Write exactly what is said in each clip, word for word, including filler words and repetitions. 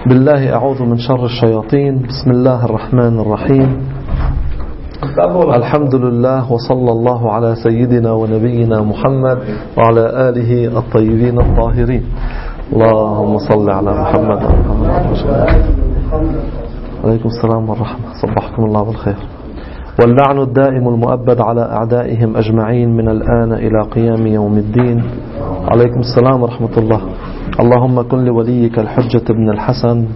بالله أعوذ من شر الشياطين. بسم الله الرحمن الرحيم. الحمد لله وصلى الله على سيدنا ونبينا محمد وعلى آله الطيبين الطاهرين. اللهم صل على محمد عليكم السلام والرحمة. صبحكم الله بالخير. واللعن الدائم المؤبد على أعدائهم أجمعين من الآن إلى قيام يوم الدين. عليكم السلام ورحمة الله. اللهم كن لوليك الحجة بن الحسن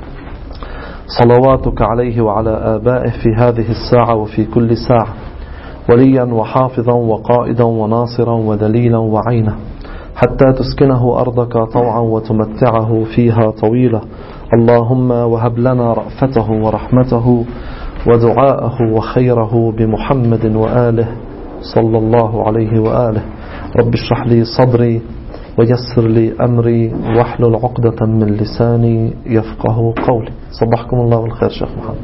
صلواتك عليه وعلى آبائه في هذه الساعة وفي كل ساعة وليا وحافظا وقائدا وناصرا ودليلا وعينا حتى تسكنه أرضك طوعا وتمتعه فيها طويلة. اللهم وهب لنا رأفته ورحمته ودعاءه وخيره بمحمد وآله صلى الله عليه وآله. رب اشرح لي صدري ويسر لي أمري واحلل عقدة من لساني يفقه قولي. صبحكم الله بالخير شيخ محمد.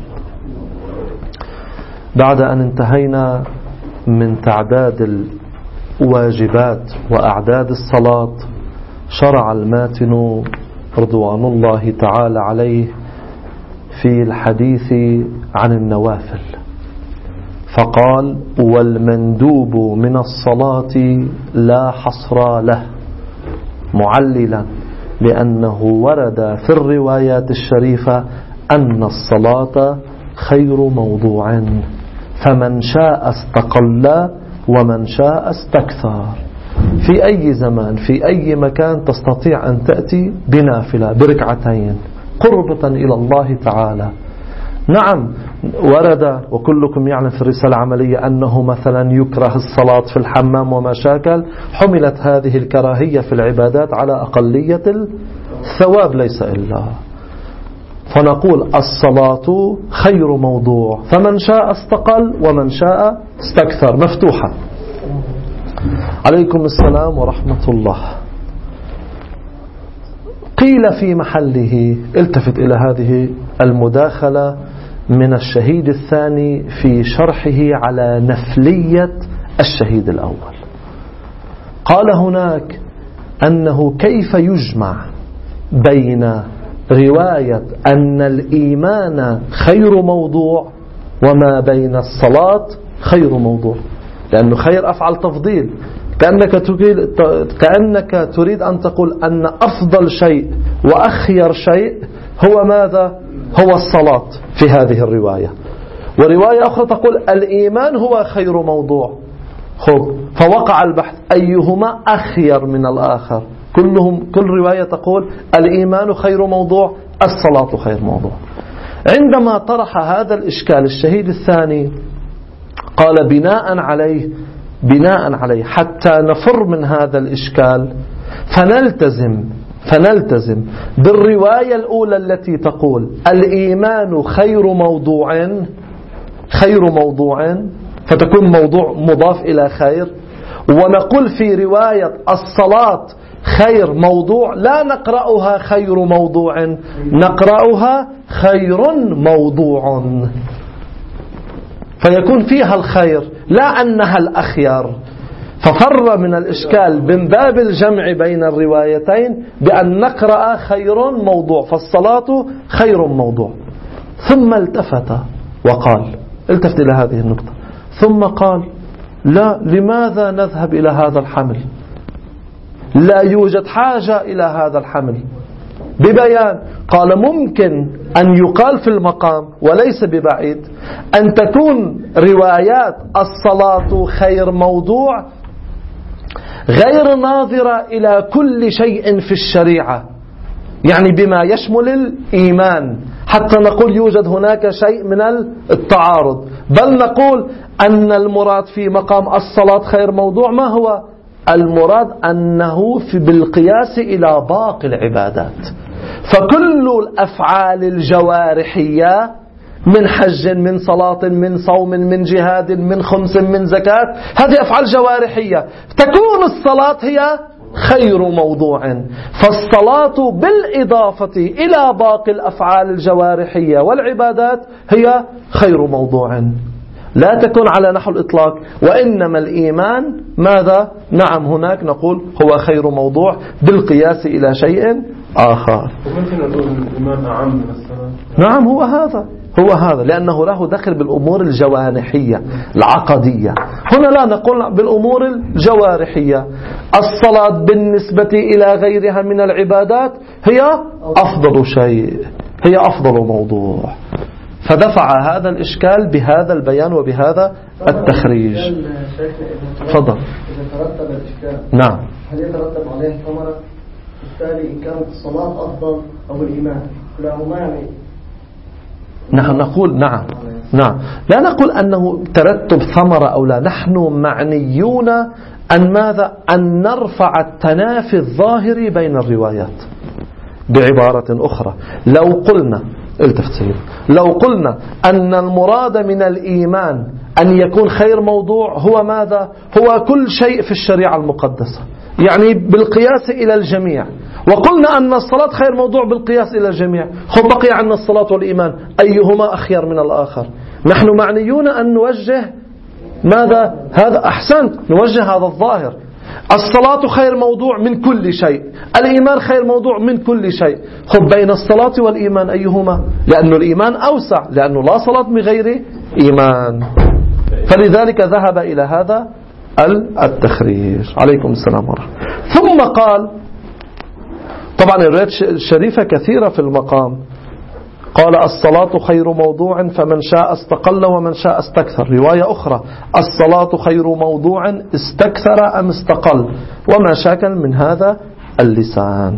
بعد أن انتهينا من تعداد الواجبات وأعداد الصلاة، شرع الماتن رضوان الله تعالى عليه في الحديث عن النوافل، فقال: والمندوب من الصلاة لا حصر له، معللا لأنه ورد في الروايات الشريفة أن الصلاة خير موضوع، فمن شاء استقل ومن شاء استكثر. في أي زمان في أي مكان تستطيع أن تأتي بنافلة بركعتين قربة إلى الله تعالى. نعم ورد وكلكم يعلم في الرسالة العملية أنه مثلا يكره الصلاة في الحمام وما شاكل. حملت هذه الكراهية في العبادات على أقلية الثواب ليس إلا، فنقول الصلاة خير موضوع، فمن شاء استقل ومن شاء استكثر، مفتوحة. عليكم السلام ورحمة الله. قيل في محله، التفت إلى هذه المداخلة من الشهيد الثاني في شرحه على نفلية الشهيد الأول. قال هناك أنه كيف يجمع بين رواية أن الإيمان خير موضوع وما بين الصلاة خير موضوع، لأنه خير أفعل تفضيل، كأنك تريد, كأنك تريد أن تقول أن أفضل شيء وأخير شيء هو ماذا؟ هو الصلاة في هذه الرواية. ورواية أخرى تقول الإيمان هو خير موضوع. خب فوقع البحث أيهما أخير من الآخر. كلهم كل رواية تقول الإيمان خير موضوع، الصلاة خير موضوع. عندما طرح هذا الإشكال الشهيد الثاني قال بناء عليه بناء عليه حتى نفر من هذا الإشكال فنلتزم فنلتزم بالرواية الأولى التي تقول الإيمان خير موضوع خير موضوع، فتكون موضوع مضاف إلى خير، ونقول في رواية الصلاة خير موضوع لا نقرأها خير موضوع، نقرأها خير موضوع، فيكون فيها الخير لا أنها الأخير. ففر من الإشكال من باب الجمع بين الروايتين بأن نقرأ خير موضوع، فالصلاة خير موضوع. ثم التفت وقال، التفت إلى هذه النقطة، ثم قال: لا، لماذا نذهب إلى هذا الحمل؟ لا يوجد حاجة إلى هذا الحمل. ببيان قال ممكن أن يقال في المقام وليس ببعيد أن تكون روايات الصلاة خير موضوع غير ناظرة إلى كل شيء في الشريعة، يعني بما يشمل الإيمان، حتى نقول يوجد هناك شيء من التعارض، بل نقول أن المراد في مقام الصلاة خير موضوع ما هو؟ المراد أنه في بالقياس إلى باقي العبادات، فكل الأفعال الجوارحية من حج من صلاة من صوم من جهاد من خمس من زكاة، هذه أفعال جوارحية، تكون الصلاة هي خير موضوع. فالصلاة بالإضافة إلى باقي الأفعال الجوارحية والعبادات هي خير موضوع، لا تكون على نحو الإطلاق. وإنما الإيمان ماذا؟ نعم هناك نقول هو خير موضوع بالقياس إلى شيء آخر. وممكن نقول الإيمان أعم من الصلاة. نعم هو هذا هو هذا لأنه له دخل بالأمور الجوانحية العقدية. هنا لا نقول بالأمور الجوارحية. الصلاة بالنسبة إلى غيرها من العبادات هي أفضل شيء، هي أفضل موضوع. فدفع هذا الإشكال بهذا البيان وبهذا التخريج. تفضل. إذا ترتب الإشكال نعم هل يترتب عليه ثمرة؟ بالتالي إن كانت الصلاة أفضل أو الإيمان كلاهما يعني نحن نقول نعم نعم لا نقول أنه ترتب ثمرة أو لا. نحن معنيون أن ماذا؟ أن نرفع التنافي الظاهري بين الروايات. بعبارة أخرى لو قلنا التفت سيد لو قلنا أن المراد من الإيمان أن يكون خير موضوع هو ماذا؟ هو كل شيء في الشريعة المقدسة، يعني بالقياس إلى الجميع. وقلنا أن الصلاة خير موضوع بالقياس إلى الجميع. خب بقي عنا الصلاة والإيمان أيهما أخير من الآخر؟ نحن معنيون أن نوجه ماذا؟ هذا أحسنت، نوجه هذا الظاهر. الصلاة خير موضوع من كل شيء، الإيمان خير موضوع من كل شيء. خب بين الصلاة والإيمان أيهما؟ لأن الإيمان أوسع، لأنه لا صلاة بغير إيمان. فلذلك ذهب إلى هذا التخريج. عليكم السلام ورحمة. ثم قال طبعا الروايات الشريفة كثيرة في المقام. قال الصلاة خير موضوع فمن شاء استقل ومن شاء استكثر. رواية أخرى الصلاة خير موضوع استكثر أم استقل وما شاكل من هذا اللسان.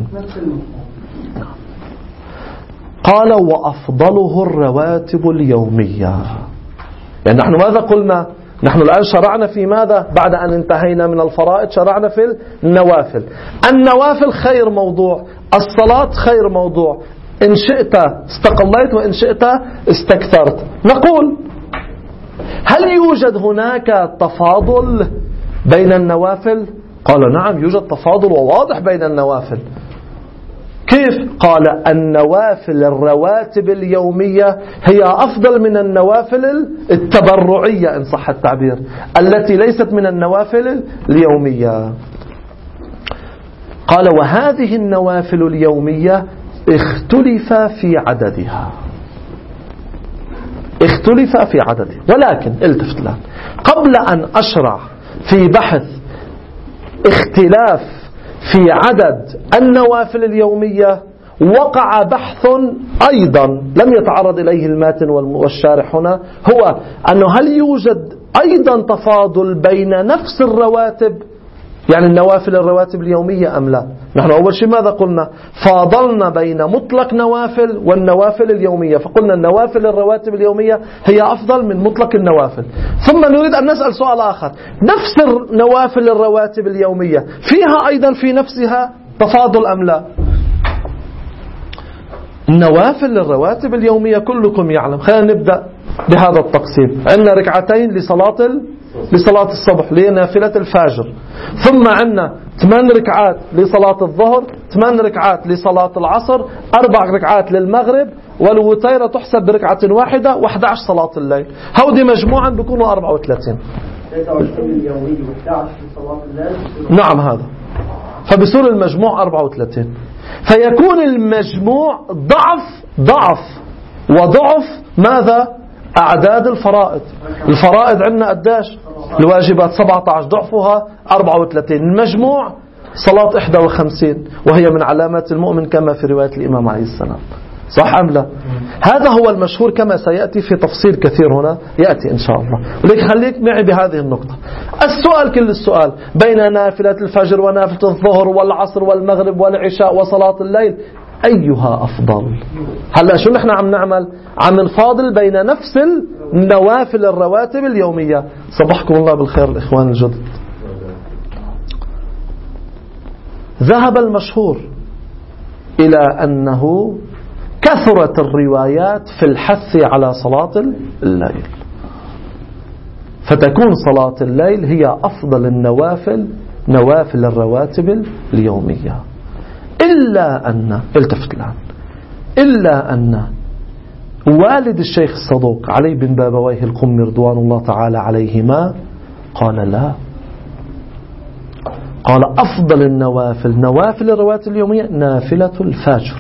قال وأفضله الرواتب اليومية. يعني نحن ماذا قلنا؟ نحن الآن شرعنا في ماذا؟ بعد أن انتهينا من الفرائض شرعنا في النوافل. النوافل خير موضوع، الصلاة خير موضوع. إن شئت استقليت وإن شئت استكثرت. نقول هل يوجد هناك تفاضل بين النوافل؟ قال نعم يوجد تفاضل وواضح بين النوافل. كيف؟ قال النوافل الرواتب اليومية هي أفضل من النوافل التبرعية إن صح التعبير التي ليست من النوافل اليومية. قال وهذه النوافل اليومية اختلف في عددها اختلف في عددها ولكن التفت الآن قبل أن أشرع في بحث اختلاف في عدد النوافل اليومية وقع بحث أيضا لم يتعرض إليه الماتن والشارح هنا، هو أنه هل يوجد أيضا تفاضل بين نفس الرواتب، يعني النوافل الرواتب اليومية أم لا. نحن أول شيء ماذا قلنا؟ فاضلنا بين مطلق نوافل والنوافل اليومية، فقلنا النوافل الرواتب اليومية هي أفضل من مطلق النوافل. ثم نريد أن نسأل سؤال آخر، نفس النوافل الرواتب اليومية فيها أيضا في نفسها تفاضل أم لا؟ النوافل الرواتب اليومية كلكم يعلم. خلينا نبدأ بهذا التقسيم. عندنا ركعتين لصلاة لصلاة الصبح لنافلة الفجر، ثم عندنا ثمان ركعات لصلاة الظهر، ثمان ركعات لصلاة العصر، أربع ركعات للمغرب، والوتيرة تحسب بركعة واحدة، وأحد عشر صلاة الليل. هودي مجموعا بيكونوا أربعة وثلاثين. نعم هذا، فبصير المجموع أربعة وثلاثين، فيكون المجموع ضعف ضعف وضعف ماذا؟ أعداد الفرائض. الفرائض عندنا قداش؟ الواجبات سبعة عشر، ضعفها أربعة وثلاثين، المجموع صلاة إحدى وخمسين، وهي من علامات المؤمن كما في رواية الإمام عليه السلام. صح أم لا؟ هذا هو المشهور كما سيأتي في تفصيل كثير هنا يأتي إن شاء الله. ولكن خليك معي بهذه النقطة. السؤال كل السؤال بين نافلة الفجر ونافلة الظهر والعصر والمغرب والعشاء وصلاة الليل أيها أفضل؟ هلأ شو نحن عم نعمل؟ عم نفاضل بين نفس النوافل الرواتب اليومية. صبحكم الله بالخير الإخوان الجدد. ذهب المشهور إلى أنه كثرت الروايات في الحث على صلاة الليل، فتكون صلاة الليل هي أفضل النوافل نوافل الرواتب اليومية. إلا أن التفت الآن إلا أن والد الشيخ الصدوق علي بن بابويه القمي رضوان الله تعالى عليهما قال لا، قال أفضل النوافل نوافل الرواتب اليومية نافلة الفجر.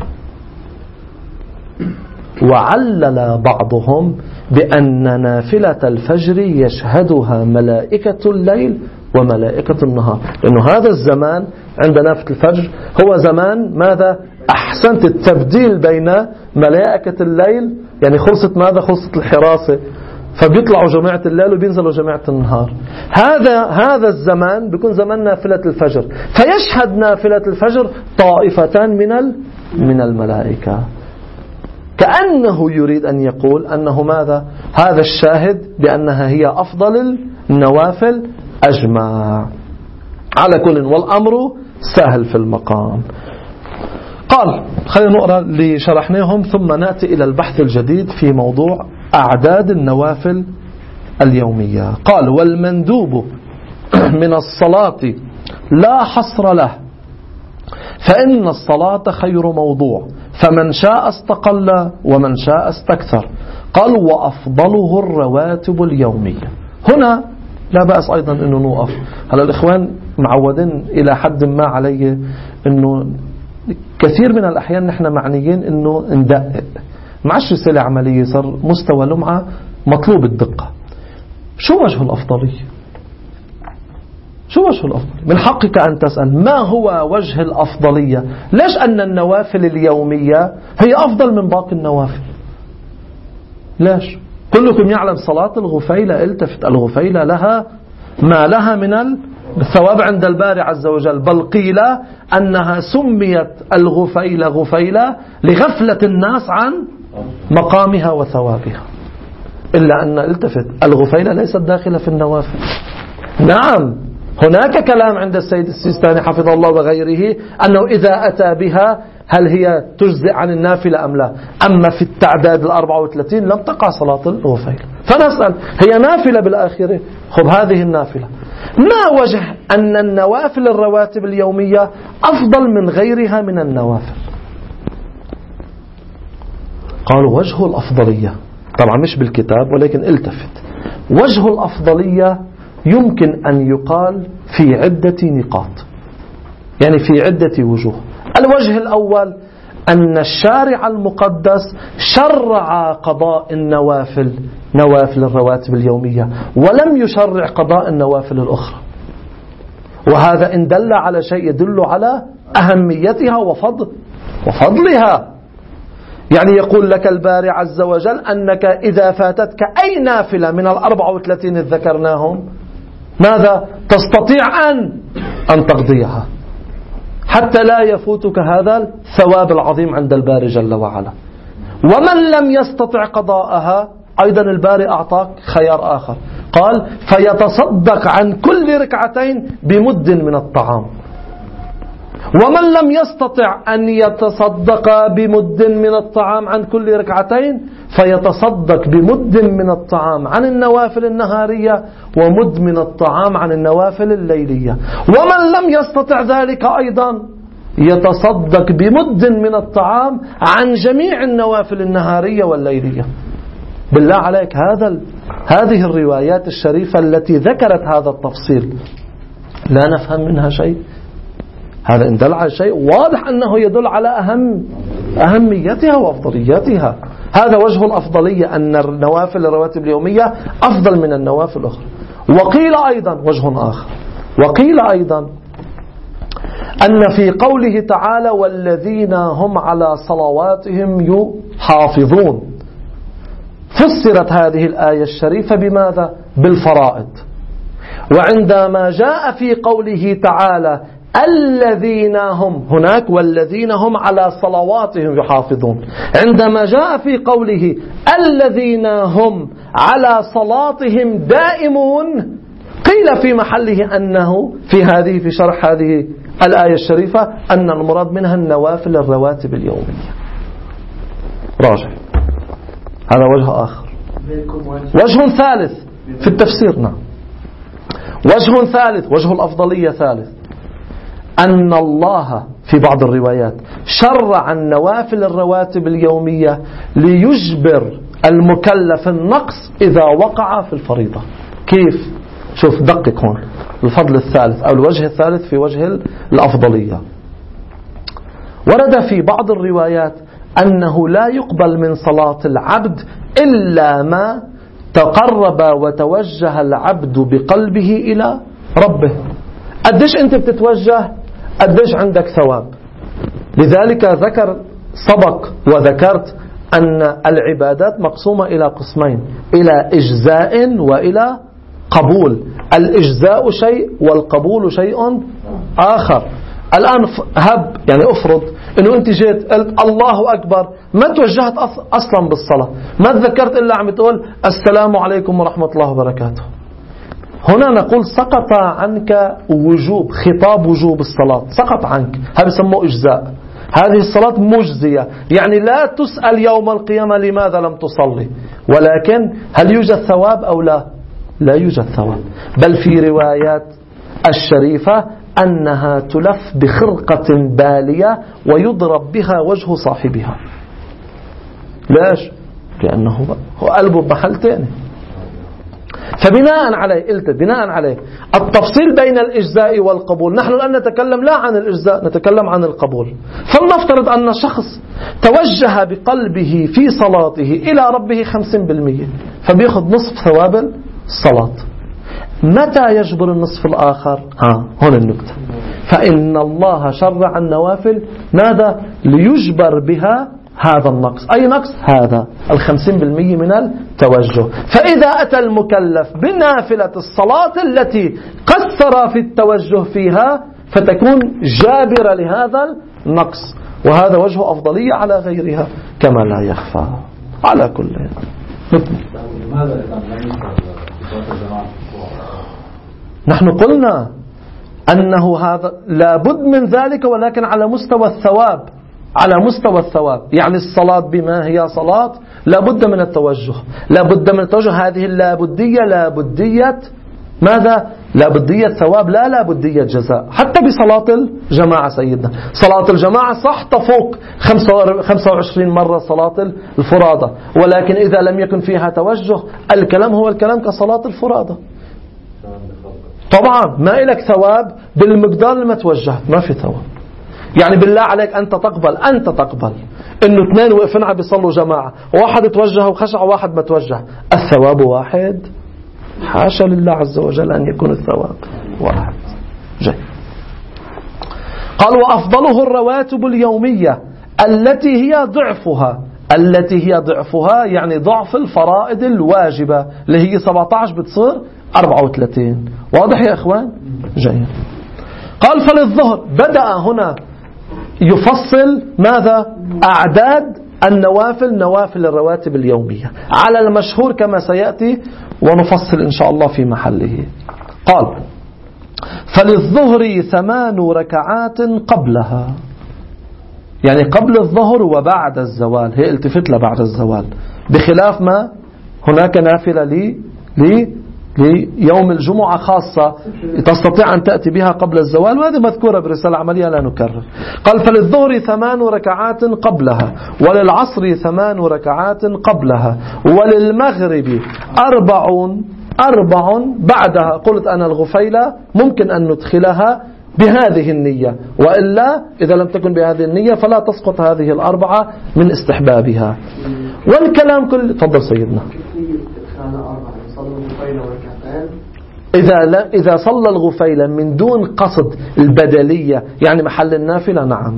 وعلل بعضهم بأن نافلة الفجر يشهدها ملائكة الليل وملائكة النهار، لأنه هذا الزمان عند نافلة الفجر هو زمان ماذا؟ أحسنت التبديل بين ملائكة الليل، يعني خلصت ماذا؟ خلصت الحراسة، فبيطلعوا جماعة الليل وبينزلوا جماعة النهار. هذا هذا الزمان بيكون زمان نافلة الفجر، فيشهد نافلة الفجر طائفتان من من الملائكة، كأنه يريد أن يقول أنه ماذا؟ هذا الشاهد بأنها هي أفضل النوافل أجمع. على كل والأمر سهل في المقام. قال خلينا نقرأ اللي شرحناهم ثم نأتي إلى البحث الجديد في موضوع أعداد النوافل اليومية. قال والمندوب من الصلاة لا حصر له، فإن الصلاة خير موضوع، فمن شاء استقل ومن شاء استكثر. قال وأفضله الرواتب اليومية. هنا لا بأس أيضا أنه نوقف. هلا الإخوان معودين إلى حد ما علي أنه كثير من الأحيان نحن معنيين أنه ندقق، معش رسالة عملية، صار مستوى لمعة مطلوب الدقة. شو وجه الأفضلية؟ شو وجه الأفضلية؟ من حقك أن تسأل ما هو وجه الأفضلية؟ ليش أن النوافل اليومية هي أفضل من باقي النوافل؟ ليش؟ كلكم يعلم صلاة الغفيلة، التفت، الغفيلة لها ما لها من الثواب عند الباري عز وجل، بل قيل أنها سميت الغفيلة غفيلة لغفلة الناس عن مقامها وثوابها. إلا أن التفت الغفيلة ليست داخلة في النوافل. نعم هناك كلام عند السيد السيستاني حفظه الله وغيره أنه إذا أتى بها هل هي تجزئ عن النافلة أم لا. أما في التعداد الأربعة وثلاثين لم تقع صلاة الغفيلة، فنسأل هي نافلة بالآخرة. خب هذه النافلة ما وجه أن النوافل الرواتب اليومية أفضل من غيرها من النوافل؟ قالوا وجه الأفضلية، طبعا مش بالكتاب ولكن التفت، وجه الأفضلية يمكن أن يقال في عدة نقاط، يعني في عدة وجوه. الوجه الأول أن الشارع المقدس شرع قضاء النوافل، نوافل الرواتب اليومية، ولم يشرع قضاء النوافل الأخرى، وهذا إن دل على شيء يدل على أهميتها وفضل وفضلها. يعني يقول لك الباري عز وجل أنك إذا فاتتك أي نافلة من الأربعة وثلاثين ذكرناهم ماذا تستطيع أن أن تقضيها حتى لا يفوتك هذا الثواب العظيم عند الباري جل وعلا. ومن لم يستطع قضاءها أيضا الباري أعطاك خيار آخر، قال فيتصدق عن كل ركعتين بمد من الطعام. ومن لم يستطع أن يتصدق بمد من الطعام عن كل ركعتين فيتصدق بمد من الطعام عن النوافل النهارية ومد من الطعام عن النوافل الليلية. ومن لم يستطع ذلك أيضا يتصدق بمد من الطعام عن جميع النوافل النهارية والليلية. بالله عليك هذا هذه الروايات الشريفة التي ذكرت هذا التفصيل لا نفهم منها شيء؟ هذا إن دل على شيء واضح أنه يدل على أهم أهميتها وأفضلياتها. هذا وجه الأفضلية أن النوافل الرواتب اليومية أفضل من النوافل الأخرى. وقيل أيضا وجه آخر، وقيل أيضا أن في قوله تعالى والذين هم على صلواتهم يحافظون فسرت هذه الآية الشريفة بماذا؟ بالفرائض. وعندما جاء في قوله تعالى الذين هم هناك والذين هم على صلواتهم يحافظون، عندما جاء في قوله الذين هم على صلاتهم دائمون قيل في محله أنه في هذه في شرح هذه الآية الشريفة أن المراد منها النوافل الرواتب اليومية. راجع هذا وجه آخر. وجه ثالث في التفسير، نعم وجه ثالث، وجه الأفضلية ثالث، أن الله في بعض الروايات شرع النوافل الرواتب اليومية ليجبر المكلف النقص إذا وقع في الفريضة. كيف؟ شوف دقق هون الفضل الثالث أو الوجه الثالث في وجه الأفضلية. ورد في بعض الروايات أنه لا يقبل من صلاة العبد إلا ما تقرب وتوجه العبد بقلبه إلى ربه. قديش أنت بتتوجه قديش عندك ثواب. لذلك ذكر سبق وذكرت أن العبادات مقسومة إلى قسمين، إلى إجزاء وإلى قبول. الإجزاء شيء والقبول شيء آخر. الآن هب يعني أفرض أنه أنت جيت قلت الله أكبر، ما توجهت أصلا بالصلاة، ما تذكرت إلا عم تقول السلام عليكم ورحمة الله وبركاته. هنا نقول سقط عنك وجوب، خطاب وجوب الصلاة سقط عنك، هذا يسموه إجزاء. هذه الصلاة مجزية، يعني لا تسأل يوم القيامة لماذا لم تصلي، ولكن هل يوجد ثواب أو لا؟ لا يوجد ثواب. بل في روايات الشريفة أنها تلف بخرقة بالية ويضرب بها وجه صاحبها. ليش؟ لأنه هو قلبه بمحل تاني. فبناء عليه قلت بناء عليه التفصيل بين الإجزاء والقبول. نحن الآن نتكلم لا عن الإجزاء، نتكلم عن القبول. فلنفترض أن شخص توجه بقلبه في صلاته إلى ربه خمسين بالمئة، فبيأخذ نصف ثواب الصلاة. متى يجبر النصف الآخر؟ ها هنا النكتة. فإن الله شرع النوافل ماذا؟ ليجبر بها هذا النقص. أي نقص؟ هذا الخمسين بالمئة من التوجه. فإذا أتى المكلف بنافلة الصلاة التي قصر في التوجه فيها فتكون جابرة لهذا النقص، وهذا وجه أفضلية على غيرها كما لا يخفى. على كل نحن قلنا أنه هذا لابد من ذلك، ولكن على مستوى الثواب، على مستوى الثواب. يعني الصلاة بما هي صلاة لابد من التوجه، لابد من التوجه. هذه اللابدية لابدية ماذا؟ لابدية ثواب، لا لابدية جزاء. حتى بصلاة الجماعة سيدنا، صلاة الجماعة صح تفوق خمسة وعشرين مرة صلاة الفرادة، ولكن إذا لم يكن فيها توجه الكلام هو الكلام كصلاة الفرادة. طبعا ما إلك ثواب بالمقدار اللي ما توجهت، ما في ثواب. يعني بالله عليك أنت تقبل أنت تقبل إنه اثنين وقفن عم بيصلوا جماعة، واحد توجه وخشع وواحد ما توجه، الثواب واحد؟ حاشا لله عز وجل أن يكون الثواب واحد. جاي. قال وأفضله الرواتب اليومية التي هي ضعفها، التي هي ضعفها يعني ضعف الفرائض الواجبة اللي هي سبعة عشر بتصير أربعة وثلاثين. واضح يا إخوان؟ جاي. قال فللظهر بدأ هنا يفصل ماذا؟ أعداد النوافل، نوافل الرواتب اليومية على المشهور كما سيأتي ونفصل إن شاء الله في محله. قال فللظهر ثمان ركعات قبلها، يعني قبل الظهر وبعد الزوال، هي التفت لبعد الزوال، بخلاف ما هناك نافلة لي لي ليوم الجمعة خاصة تستطيع أن تأتي بها قبل الزوال، وهذه مذكورة برسالة عملية لا نكرر. قال فللظهر ثمان ركعات قبلها، وللعصر ثمان ركعات قبلها، وللمغرب أربع أربع بعدها. قلت أنا الغفيلة ممكن أن ندخلها بهذه النية، وإلا إذا لم تكن بهذه النية فلا تسقط هذه الأربعة من استحبابها. والكلام كل تفضل سيدنا. إذا إذا صلى الغفيلة من دون قصد البدلية يعني محل النافلة نعم.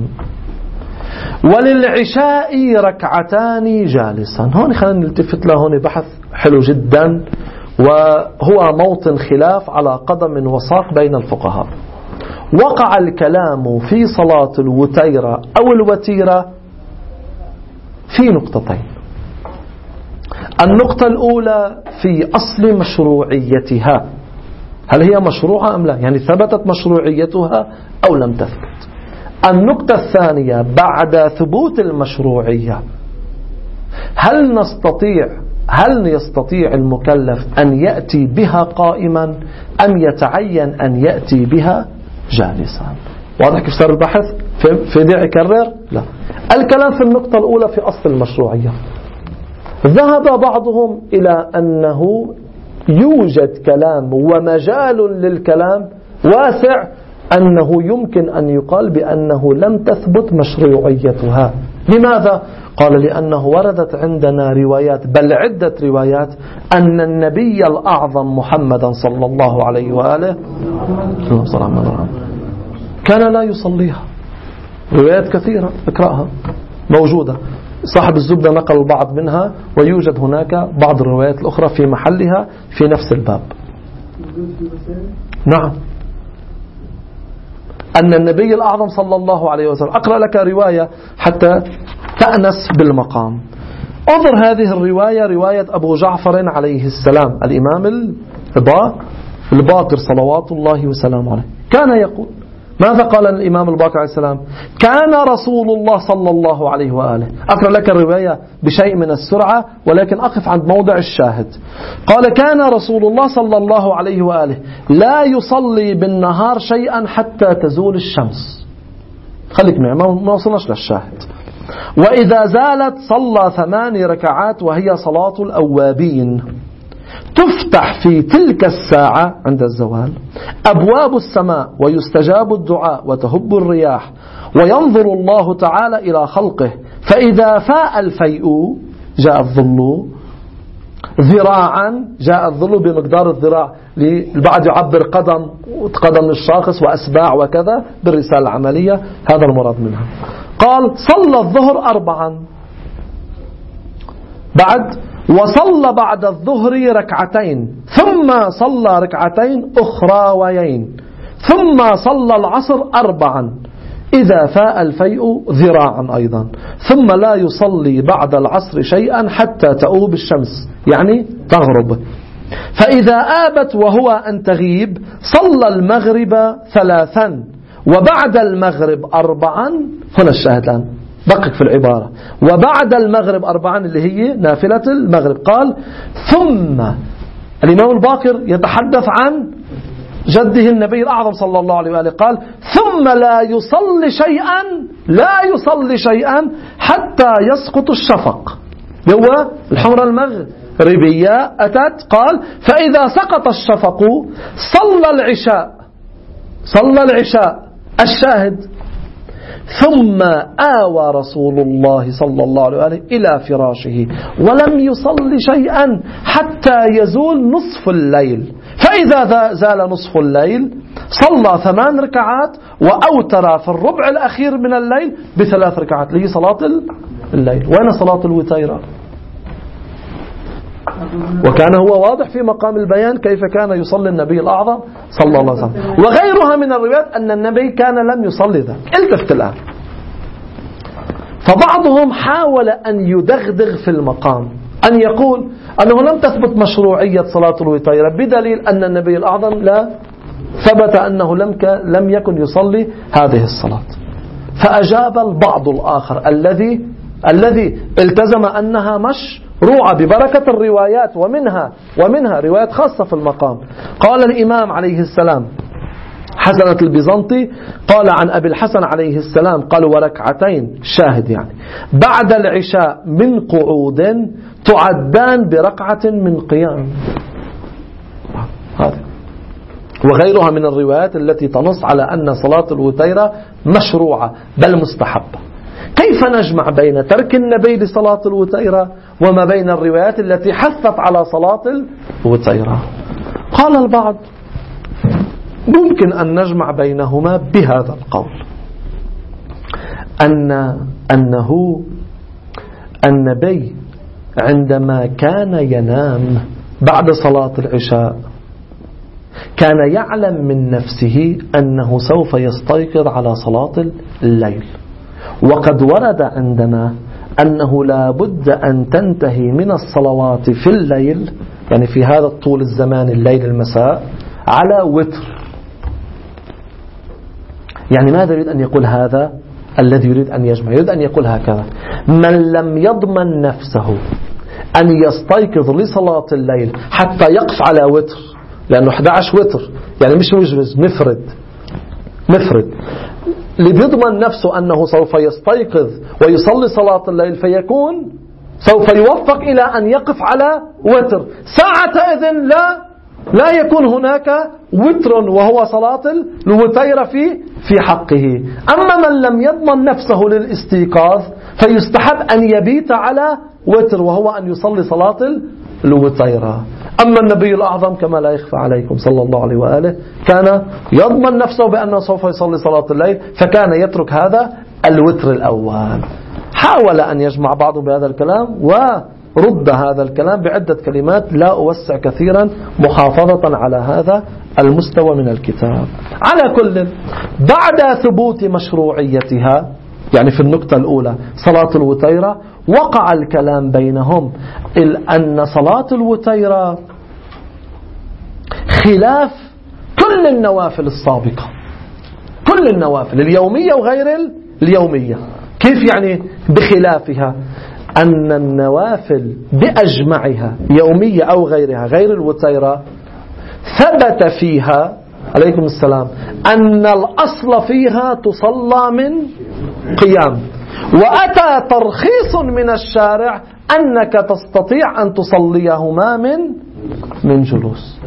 وللعشاء ركعتان جالسا. هون خلينا نلتفت له، هون بحث حلو جدا وهو موطن خلاف على قدم وساق بين الفقهاء. وقع الكلام في صلاة الوتيرة أو الوتيرة في نقطتين. النقطة الأولى في أصل مشروعيتها، هل هي مشروعة أم لا؟ يعني ثبتت مشروعيتها أو لم تثبت. النقطة الثانية بعد ثبوت المشروعية، هل نستطيع هل يستطيع المكلف أن يأتي بها قائما أم يتعين أن يأتي بها جالسا؟ واضح كيف صار البحث؟ في داعي يكرر؟ لا. الكلام في النقطة الأولى في أصل المشروعية. ذهب بعضهم إلى أنه يوجد كلام ومجال للكلام واسع أنه يمكن أن يقال بأنه لم تثبت مشروعيتها. لماذا؟ قال لأنه وردت عندنا روايات، بل عدة روايات، أن النبي الأعظم محمدا صلى الله عليه وآله كان لا يصليها. روايات كثيرة اقرأها موجودة، صاحب الزبدة نقل البعض منها، ويوجد هناك بعض الروايات الأخرى في محلها في نفس الباب. نعم، أن النبي الأعظم صلى الله عليه وسلم. أقرأ لك رواية حتى تأنس بالمقام. انظر هذه الرواية، رواية أبو جعفر عليه السلام الإمام الباقر صلوات الله وسلامه عليه. كان يقول، ماذا قال الإمام الباقر عليه السلام؟ كان رسول الله صلى الله عليه وآله. أقرأ لك الرواية بشيء من السرعة ولكن أقف عند موضع الشاهد. قال كان رسول الله صلى الله عليه وآله لا يصلي بالنهار شيئا حتى تزول الشمس. خليك معي، ما وصلناش للشاهد. وإذا زالت صلى ثمان ركعات وهي صلاة الأوابين. تفتح في تلك الساعة عند الزوال أبواب السماء ويستجاب الدعاء وتهب الرياح وينظر الله تعالى إلى خلقه، فإذا فاء الفيء جاء الظل ذراعا، جاء الظل بمقدار الذراع، البعض يعبر قدم قدم الشاخص وأسباع وكذا بالرسالة العملية، هذا المراد منها. قال صلى الظهر أربعا، بعد وصلى بعد الظهر ركعتين، ثم صلى ركعتين أخراويين، ثم صلى العصر أربعا، إذا فاء الفيء ذراعا أيضا، ثم لا يصلي بعد العصر شيئا حتى تؤوب الشمس، يعني تغرب، فإذا آبت وهو أن تغيب صلى المغرب ثلاثا، وبعد المغرب أربعا. هنا الشاهد الآن، دقق في العبارة، وبعد المغرب أربعا اللي هي نافلة المغرب. قال ثم الإمام الباقر يتحدث عن جده النبي الأعظم صلى الله عليه وآله، قال ثم لا يصلي شيئا لا يصلي شيئا حتى يسقط الشفق، هو الحمرة المغربية أتت. قال فإذا سقط الشفق صلى العشاء، صلى العشاء. الشاهد ثم آوى رسول الله صلى الله عليه وآله إلى فراشه ولم يصلي شيئا حتى يزول نصف الليل، فإذا زال نصف الليل صلى ثمان ركعات وأوتر في الربع الأخير من الليل بثلاث ركعات، اللي هي صلاة الليل. وين صلاة الوتيرة؟ وكان هو واضح في مقام البيان كيف كان يصلي النبي الأعظم صلى الله عليه وسلم. وغيرها من الروايات أن النبي كان لم يصلي ذلك. التفت الآن، فبعضهم حاول أن يدغدغ في المقام، أن يقول أنه لم تثبت مشروعية صلاة الوتيرة بدليل أن النبي الأعظم لا ثبت أنه لم لم يكن يصلي هذه الصلاة. فأجاب البعض الآخر الذي الذي التزم أنها مشروعة ببركة الروايات، ومنها ومنها روايات خاصة في المقام. قال الإمام عليه السلام حسنة البيزنطي قال عن أبي الحسن عليه السلام قال وركعتين، شاهد يعني بعد العشاء من قعود تعدان بركعة من قيام. هذا وغيرها من الروايات التي تنص على أن صلاة الوتيرة مشروعة بل مستحبة. كيف نجمع بين ترك النبي لصلاة الوتيرة وما بين الروايات التي حثت على صلاة الوتيرة؟ قال البعض ممكن أن نجمع بينهما بهذا القول، أن أنه النبي عندما كان ينام بعد صلاة العشاء كان يعلم من نفسه أنه سوف يستيقظ على صلاة الليل، وقد ورد عندنا أنه لا بد أن تنتهي من الصلوات في الليل، يعني في هذا الطول الزمان الليل المساء، على وتر. يعني ماذا يريد أن يقول هذا الذي يريد أن يجمع؟ يريد أن يقول هكذا: من لم يضمن نفسه أن يستيقظ لصلاة الليل حتى يقف على وتر، لأنه أحد عشر وتر يعني مش وجبز، مفرد مفرد اللي بيضمن نفسه أنه سوف يستيقظ ويصلي صلاة الليل فيكون سوف يوفق إلى أن يقف على وتر. ساعتئذ لا لا يكون هناك وتر وهو صلاة الوتيرة في في حقه. أما من لم يضمن نفسه للاستيقاظ فيستحب أن يبيت على وتر وهو أن يصلي صلاة الوتيرة. أما النبي الأعظم كما لا يخفى عليكم صلى الله عليه وآله كان يضمن نفسه بأنه سوف يصلي صلاة الليل، فكان يترك هذا الوتر الأول. حاول أن يجمع بعضهم بهذا الكلام ورد هذا الكلام بعدة كلمات لا أوسع كثيرا محافظة على هذا المستوى من الكتاب. على كل، بعد ثبوت مشروعيتها يعني في النقطة الأولى صلاة الوتيرة، وقع الكلام بينهم أن صلاة الوتيرة خلاف كل النوافل السابقة، كل النوافل اليومية وغير اليومية. كيف يعني بخلافها؟ أن النوافل بأجمعها يومية أو غيرها غير الوتيرة ثبت فيها عليكم السلام أن الأصل فيها تصلى من قيام، وأتى ترخيص من الشارع أنك تستطيع أن تصليهما من من جلوس.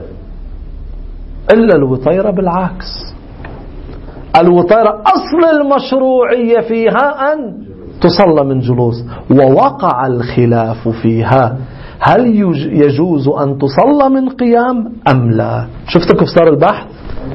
إلا الوتيرة بالعكس، الوتيرة أصل المشروعية فيها أن تصلى من جلوس، ووقع الخلاف فيها هل يجوز أن تصلى من قيام أم لا. شفتوا كيف صار البحث؟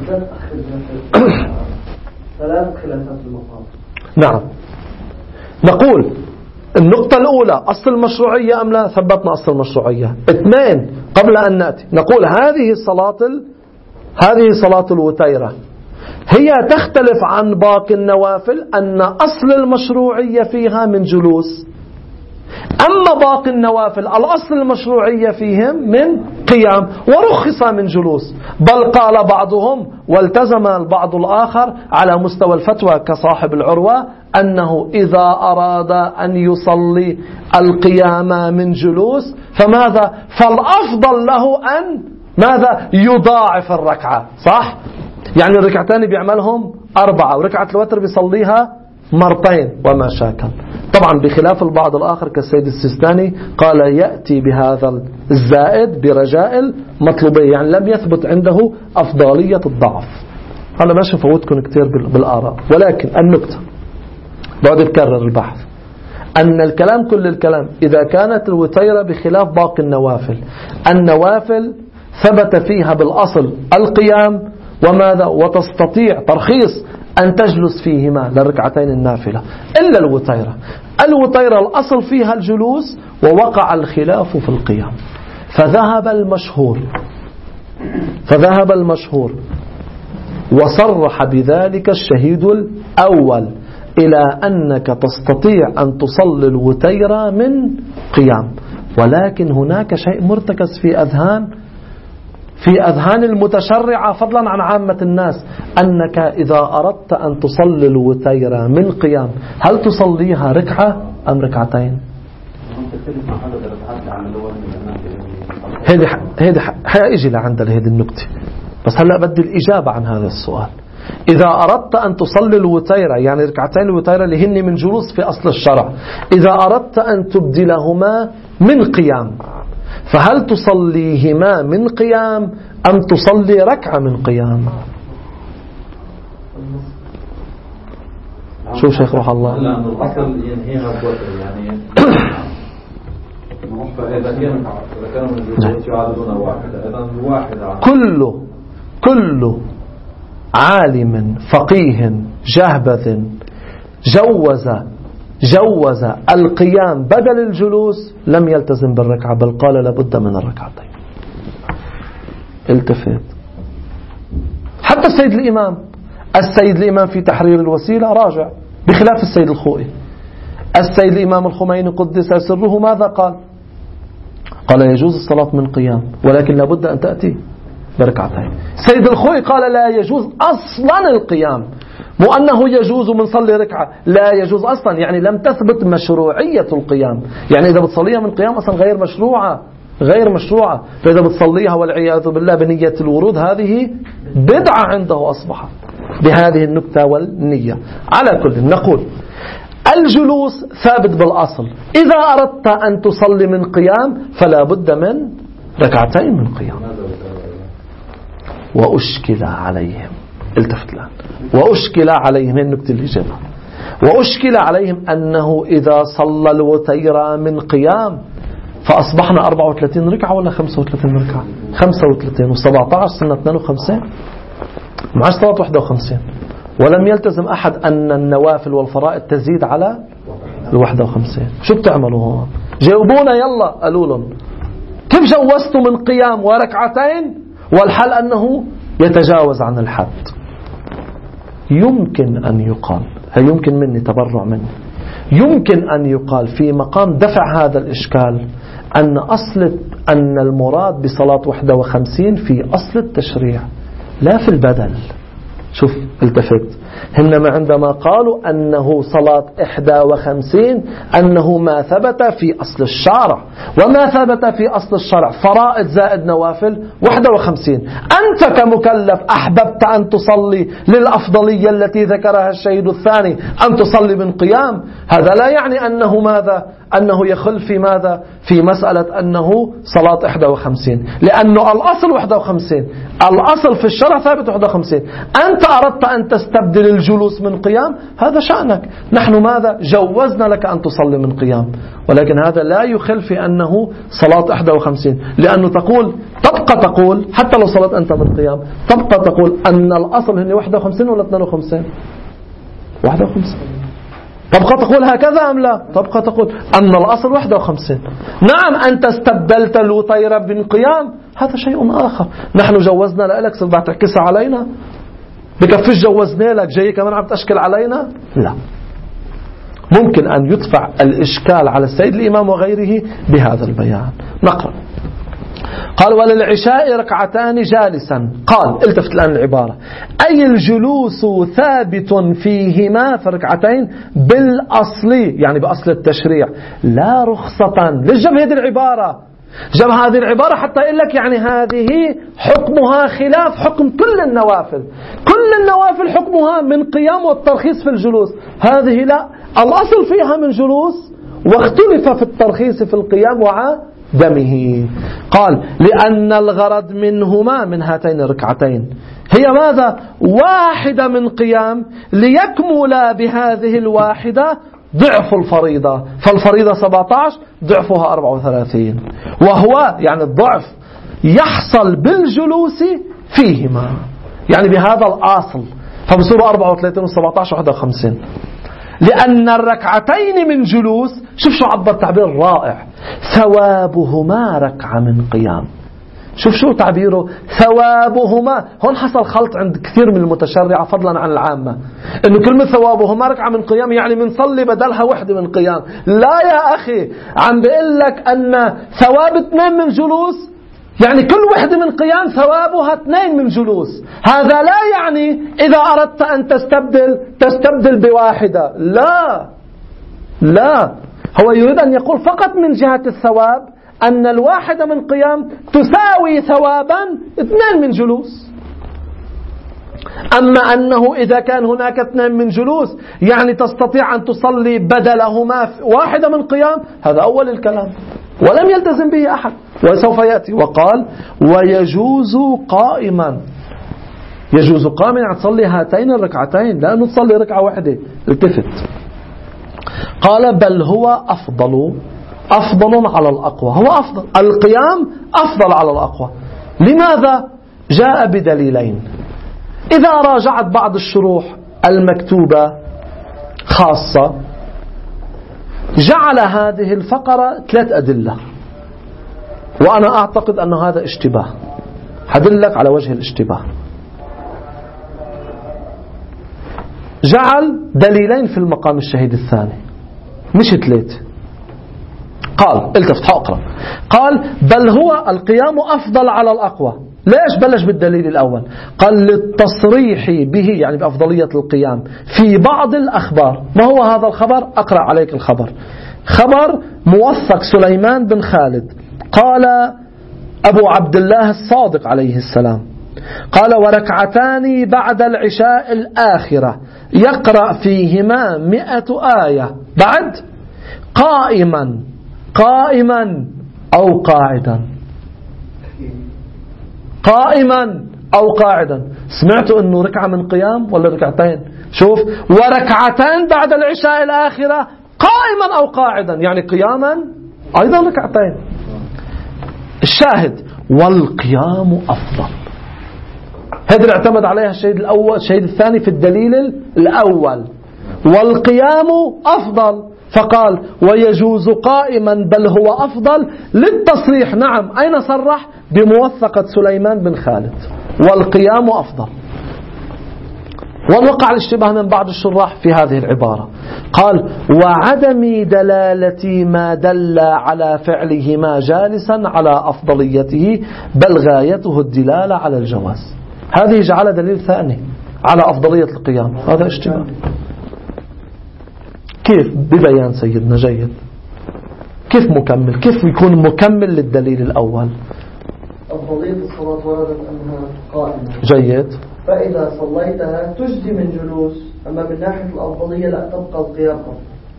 ثلاث خلافات المقام. نعم، نقول النقطة الأولى أصل المشروعية أم لا، ثبتنا أصل المشروعية. اثنين، قبل أن نأتي نقول هذه الصلاة هذه صلاة الوتيرة هي تختلف عن باقي النوافل أن أصل المشروعية فيها من جلوس، أما باقي النوافل الأصل المشروعية فيهم من قيام ورخص من جلوس. بل قال بعضهم والتزم البعض الآخر على مستوى الفتوى كصاحب العروة أنه إذا أراد أن يصلي القيام من جلوس فماذا؟ فالأفضل له أن ماذا؟ يضاعف الركعة. صح؟ يعني الركعتين بيعملهم أربعة وركعة الوتر بيصليها مرتين وما شاكل. طبعا بخلاف البعض الآخر كالسيد السيستاني قال يأتي بهذا الزائد برجاء مطلوبية، يعني لم يثبت عنده أفضلية الضعف. أنا ماشي فوتكم كتير بالآراء، ولكن النقطة بعد أكرر البحث أن الكلام كل الكلام إذا كانت الوتيرة بخلاف باقي النوافل، النوافل ثبت فيها بالأصل القيام وماذا وتستطيع ترخيص أن تجلس فيهما للركعتين النافلة. إلا الوتيرة، الوتيرة الأصل فيها الجلوس ووقع الخلاف في القيام. فذهب المشهور فذهب المشهور وصرح بذلك الشهيد الأول إلى أنك تستطيع أن تصلي الوتيرة من قيام، ولكن هناك شيء مرتكز في أذهان في أذهان المتشرعة فضلا عن عامة الناس، أنك إذا أردت أن تصلي الوتيرة من قيام هل تصليها ركعة أم ركعتين؟ هذه هذه حيجي لعند هذه النقطة، بس هلا بدي الإجابة عن هذا السؤال. إذا أردت أن تصلي الوتيرة يعني ركعتين الوتيرة اللي هن من جلوس في أصل الشرع، إذا أردت أن تبدلهما من قيام فهل تصليهما من قيام أم تصلي ركعة من قيام؟ شو شيخ روح الله؟ لأن الأصل ينهيها بوتر يعني إذا كانوا من الجلوس يعادلون واحدة إذا واحدة. كل كل عالم فقيه جهبذ جوز جوز القيام بدل الجلوس لم يلتزم بالركعة، بل قال لابد من الركعتين. التفت حتى السيد الإمام السيد الإمام في تحرير الوسيلة راجع بخلاف السيد الخوئي. السيد الإمام الخميني قدس سره ماذا قال؟ قال يجوز الصلاة من قيام ولكن لابد أن تأتي بركعتين. السيد الخوئي قال لا يجوز أصلا القيام، مو أنه يجوز من صلي ركعة، لا يجوز أصلا، يعني لم تثبت مشروعية القيام. يعني إذا بتصليها من قيام أصلا غير مشروعة غير مشروعة فإذا بتصليها والعياذ بالله بنية الورود هذه بدعة عنده أصبحت بهذه النكتة والنية. على كل نقول الجلوس ثابت بالأصل. إذا أردت أن تصلي من قيام فلا بد من ركعتين من قيام. وأشكل عليهم، التفت الآن، وأشكل عليهم النكتة اللي جابها، وأشكل عليهم أنه إذا صلى الوتير من قيام فأصبحنا أربعة وثلاثين ركعة ولا خمسة وثلاثين ركعة؟ خمسة وثلاثين وسبعة عشر سنة اثنين وخمسين، مع صلاة واحد وخمسين. ولم يلتزم أحد أن النوافل والفرائض تزيد على الواحد وخمسين. شو بتعملوا هون؟ جاوبونا يلا. قالوا لهم كيف جوزتوا من قيام وركعتين والحال أنه يتجاوز عن الحد؟ يمكن أن يقال، هي يمكن مني تبرع مني، يمكن أن يقال في مقام دفع هذا الإشكال أن أصل أن المراد بصلاة واحد وخمسين في أصل التشريع لا في البدل. شوف التفت، إنما عندما قالوا أنه صلاة إحدى وخمسين أنه ما ثبت في أصل الشرع، وما ثبت في أصل الشرع فرائض زائد نوافل واحد وخمسين. أنت كمكلف أحببت أن تصلي للأفضلية التي ذكرها الشهيد الثاني أن تصلي من قيام، هذا لا يعني أنه ماذا؟ أنه يخل في ماذا؟ في مسألة أنه صلاة إحدى وخمسين، لأنه الأصل واحد وخمسين، الأصل في الشرع ثابت واحد وخمسين. أنت أردت أن تستبدل الجلوس من قيام، هذا شأنك. نحن ماذا؟ جوزنا لك أن تصلي من قيام، ولكن هذا لا يخل في أنه صلاة إحدى وخمسين، لأنه تقول تبقى تقول حتى لو صلاة أنت من قيام تبقى تقول أن الأصل هن واحد وخمسين ولا اثنين وخمسين؟ واحد وخمسين. تبقى تقول هكذا أم لا؟ تبقى تقول أن الأصل واحد وخمسين. نعم أنت استبدلت الوتير بالقيام، هذا شيء آخر. نحن جوزنا لك، صرت تعكس علينا؟ بكفش جوزنا لك جاي كمان عم تشكل علينا؟ لا. ممكن أن يدفع الإشكال على السيد الإمام وغيره بهذا البيان. نقرأ. قال وللعشاء ركعتان جالسا. قال التفت الآن العبارة، أي الجلوس ثابت فيهما في ركعتين بالأصل، يعني بأصل التشريع، لا رخصة. ليش جاب هذه العبارة؟ جاب هذه العبارة حتى يقول لك يعني هذه حكمها خلاف حكم كل النوافل. كل النوافل حكمها من قيام والترخيص في الجلوس، هذه لا، الأصل فيها من جلوس واختلف في الترخيص في القيام وعدمه. قال لأن الغرض منهما، من هاتين الركعتين، هي ماذا؟ واحدة من قيام ليكمل بهذه الواحدة ضعف الفريضة، فالفريضة سبعة عشر ضعفها أربعة وثلاثين، وهو يعني الضعف يحصل بالجلوس فيهما، يعني بهذا الأصل، فبصيروا أربعة وثلاثين وسبعة عشر واحد وخمسين. لأن الركعتين من جلوس، شوف شو عبر تعبير رائع، ثوابهما ركعة من قيام. شوف شو تعبيره، ثوابهما. هون حصل خلط عند كثير من المتشرعة فضلا عن العامة، انه كلمة ثوابهما ركعة من قيام يعني منصلي بدلها وحدة من قيام. لا يا أخي، عم بيقول لك أن ثواب اثنين من جلوس يعني كل وحدة من قيام ثوابها اثنين من جلوس. هذا لا يعني إذا أردت أن تستبدل تستبدل بواحدة، لا لا، هو يريد أن يقول فقط من جهة الثواب أن الواحدة من قيام تساوي ثوابا اثنين من جلوس. أما أنه إذا كان هناك اثنين من جلوس يعني تستطيع أن تصلي بدلهما واحدة من قيام، هذا أول الكلام ولم يلتزم به أحد، وسوف يأتي. وقال ويجوز قائما. يجوز قائما يعني تصلي هاتين الركعتين، لأنه تصلي ركعة واحدة. التفت. قال بل هو أفضل، أفضل على الأقوى، هو أفضل، القيام أفضل على الأقوى. لماذا؟ جاء بدليلين. إذا راجعت بعض الشروح المكتوبة خاصة جعل هذه الفقرة ثلاث أدلة، وأنا أعتقد أن هذا اشتباه، حدلك على وجه الاشتباه. جعل دليلين في المقام الشهيد الثاني مش ثلاثة. قال التفت حقرأ، قال بل هو القيام أفضل على الأقوى. ليش بلش بالدليل الأول؟ قال للتصريح به، يعني بأفضلية القيام في بعض الأخبار. ما هو هذا الخبر؟ أقرأ عليك الخبر. خبر موثق سليمان بن خالد قال أبو عبد الله الصادق عليه السلام قال وركعتان بعد العشاء الآخرة يقرأ فيهما مئة آية بعد قائما قائما أو قاعدا قائما أو قاعدا. سمعتوا أنه ركعة من قيام ولا ركعتين؟ شوف، وركعتين بعد العشاء الآخرة قائما أو قاعدا، يعني قياما أيضا ركعتين. الشاهد والقيام أفضل. هذا اللي اعتمد عليها الشهيد الأول الشهيد الثاني في الدليل الأول، والقيام أفضل، فقال ويجوز قائما بل هو أفضل للتصريح. نعم، أين صرح؟ بموثقة سليمان بن خالد، والقيام أفضل. ووقع الاشتباه من بعض الشراح في هذه العبارة، قال وعدم دلالة ما دل على فعلهما جالسا على أفضليته بل غايته الدلالة على الجواز. هذه جعل دليل ثاني على أفضلية القيام، هذا اشتباه. كيف؟ ببيان سيدنا جيد. كيف مكمل؟ كيف يكون مكمل للدليل الأول؟ أفضلية الصلاة وردت أنها قائمة. جيد. فإذا صليتها تجزي من جلوس، أما من ناحية الأفضلية لا تبقى القيام أفضل.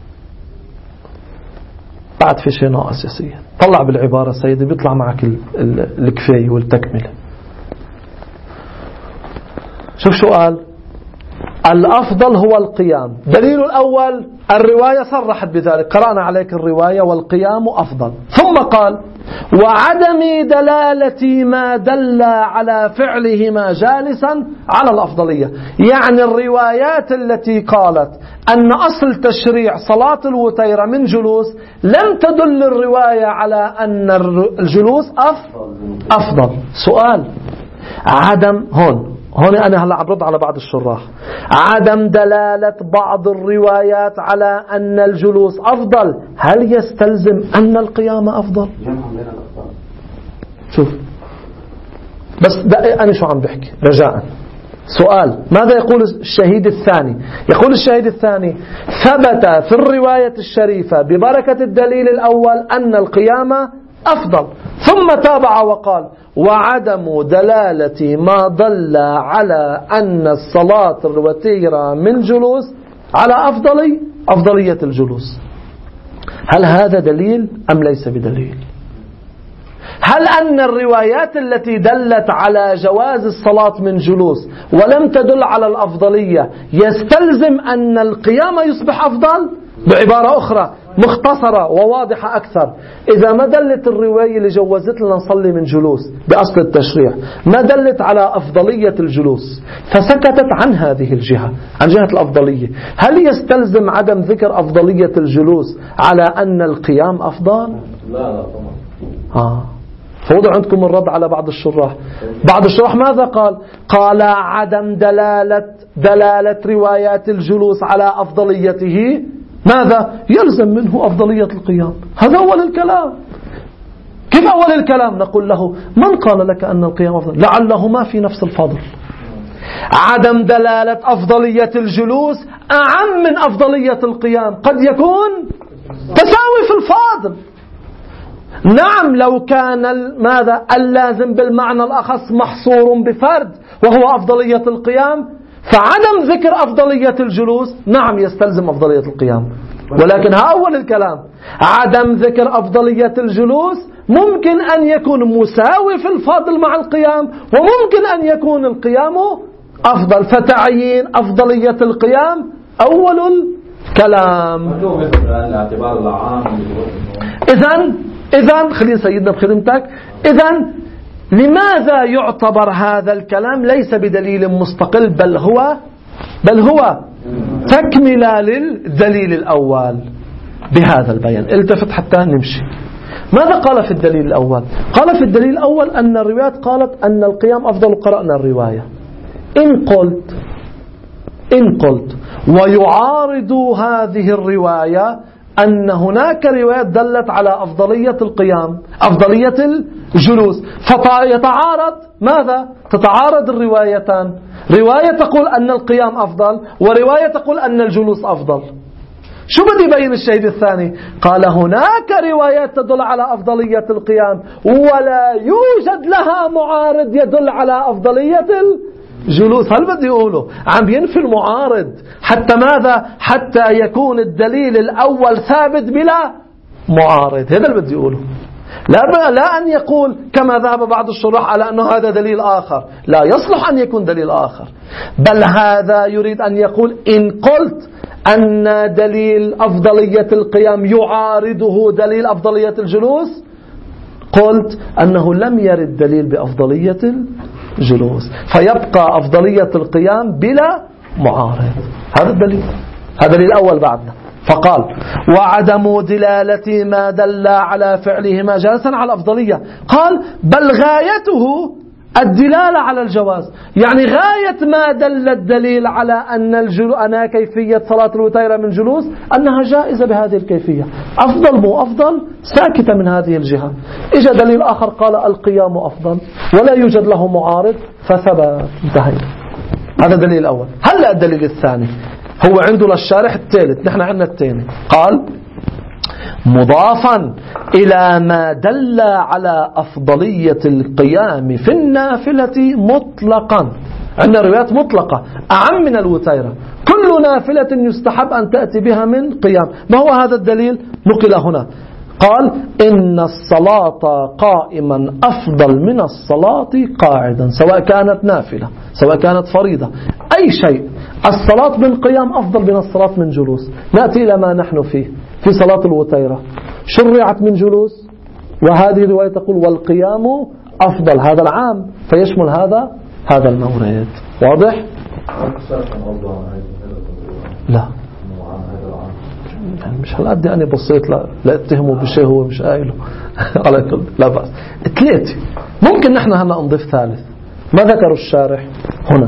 بعد في شيء ناقص يا سيد، طلع بالعبارة سيدي بيطلع معك الكفاية والتكملة. شوف شو قال؟ الأفضل هو القيام. دليل الأول الرواية صرحت بذلك، قرأنا عليك الرواية والقيام أفضل. ثم قال وعدم دلالة ما دل على فعلهما جالسا على الأفضلية، يعني الروايات التي قالت أن أصل تشريع صلاة الوتيرة من جلوس لم تدل الرواية على أن الجلوس أفضل. سؤال، عدم هون هون أنا هلا عبرد على بعض الشراح، عدم دلالة بعض الروايات على أن الجلوس أفضل هل يستلزم أن القيام أفضل؟ شوف بس أنا شو عم بحكي رجاء. سؤال، ماذا يقول الشهيد الثاني؟ يقول الشهيد الثاني ثبت في الرواية الشريفة ببركة الدليل الأول أن القيام أفضل، ثم تابع وقال وعدم دلالة ما دل على أن الصلاة الوتيرة من جلوس على أفضلي أفضلية الجلوس. هل هذا دليل أم ليس بدليل؟ هل أن الروايات التي دلت على جواز الصلاة من جلوس ولم تدل على الأفضلية يستلزم أن القيام يصبح أفضل؟ بعبارة أخرى مختصرة وواضحة أكثر، إذا ما دلت الرواية اللي جوزت لنا نصلي من جلوس بأصل التشريع ما دلت على أفضلية الجلوس فسكتت عن هذه الجهة، عن جهة الأفضلية، هل يستلزم عدم ذكر أفضلية الجلوس على أن القيام أفضل؟ لا لا طبعا. آه. فوضع عندكم الرد على بعض الشراح. بعض الشراح ماذا قال؟ قال عدم دلالة دلالة روايات الجلوس على أفضليته ماذا؟ يلزم منه أفضلية القيام. هذا أول الكلام. كيف أول الكلام؟ نقول له من قال لك أن القيام أفضل؟ لعله ما في نفس الفضل. عدم دلالة أفضلية الجلوس أعم من أفضلية القيام، قد يكون تساوي في الفاضل. نعم لو كان ماذا اللازم بالمعنى الأخص محصور بفرد وهو أفضلية القيام، فعدم ذكر أفضلية الجلوس نعم يستلزم أفضلية القيام. ولكن ها أول الكلام، عدم ذكر أفضلية الجلوس ممكن أن يكون مساوي في الفاضل مع القيام، وممكن أن يكون القيام أفضل، فتعيين أفضلية القيام أول الكلام. إذن إذن خلينا سيدنا بخدمتك، إذن لماذا يعتبر هذا الكلام ليس بدليل مستقل بل هو بل هو تكملة للدليل الأول بهذا البيان؟ التفت حتى نمشي. ماذا قال في الدليل الأول؟ قال في الدليل الأول أن الروايات قالت أن القيام أفضل، قرأنا الرواية. إن قلت إن قلت ويعارض هذه الرواية أن هناك روايات دلت على أفضلية القيام أفضلية الجلوس، فيتعارض ماذا؟ تتعارض الروايتان، رواية تقول أن القيام أفضل ورواية تقول أن الجلوس أفضل. شو بدي يبين الشهيد الثاني؟ قال هناك روايات تدل على أفضلية القيام ولا يوجد لها معارض يدل على أفضلية جلوس. هل بدي يقوله عم ينفي المعارض حتى ماذا؟ حتى يكون الدليل الأول ثابت بلا معارض. هذا اللي بدي يقوله. لا لا أن يقول كما ذهب بعض الشراح على أنه هذا دليل آخر. لا يصلح أن يكون دليل آخر، بل هذا يريد أن يقول إن قلت أن دليل أفضلية القيام يعارضه دليل أفضلية الجلوس، قلت أنه لم يرد دليل بأفضلية الجلوس، فيبقى أفضلية القيام بلا معارض. هذا الدليل، هذا الدليل الأول بعدنا. فقال وعدم دلالة ما دل على فعلهما جالسا على الأفضلية. قال بل غايته الدلالة على الجواز، يعني غاية ما دل الدليل على أن الجلو أنا كيفية صلاة الوتيرة من جلوس أنها جائزة بهذه الكيفية. أفضل مو أفضل ساكتة من هذه الجهة. إجا دليل آخر قال القيام أفضل ولا يوجد له معارض فثبت، انتهينا. هذا الدليل الأول. هلأ الدليل الثاني هو عنده للشارح الثالث، نحن عندنا الثاني. قال مضافا إلى ما دل على أفضلية القيام في النافلة مطلقا. عندنا روايات مطلقة أعم من الوتيرة، كل نافلة يستحب أن تأتي بها من قيام. ما هو هذا الدليل؟ نقل هنا. قال إن الصلاة قائما أفضل من الصلاة قاعدا، سواء كانت نافلة سواء كانت فريضة أي شيء. الصلاة من قيام أفضل من الصلاة من جلوس. نأتي إلى ما نحن فيه في صلاة الوتيرة، شرعت من جلوس، وهذه الرواية تقول والقيام أفضل، هذا العام فيشمل هذا هذا المورد. واضح؟ لا يعني مش هالقد أنا بصيت لا لا اتهمه بشيء هو مش قايله على كل لا بأس. ثلاثة ممكن نحن هلا نضيف ثالث. ما ذكروا الشارح هنا؟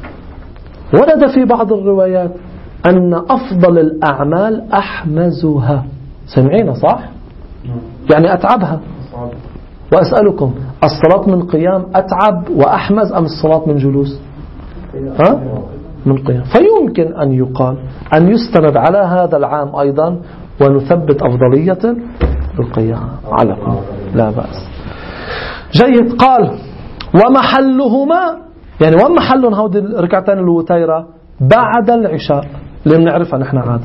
ورد في بعض الروايات أن أفضل الأعمال أحمزها. سمعينا صح؟ يعني أتعبها. وأسألكم الصلاة من قيام أتعب وأحمز أم الصلاة من جلوس؟ ها؟ من قيام. فيمكن أن يقال أن يستند على هذا العام أيضا ونثبت أفضلية القيام على لا بأس. جيد. قال ومحلهما، يعني وما محلهم هودي الركعتين الوتيرة؟ بعد العشاء اللي بنعرفها نحن عادة.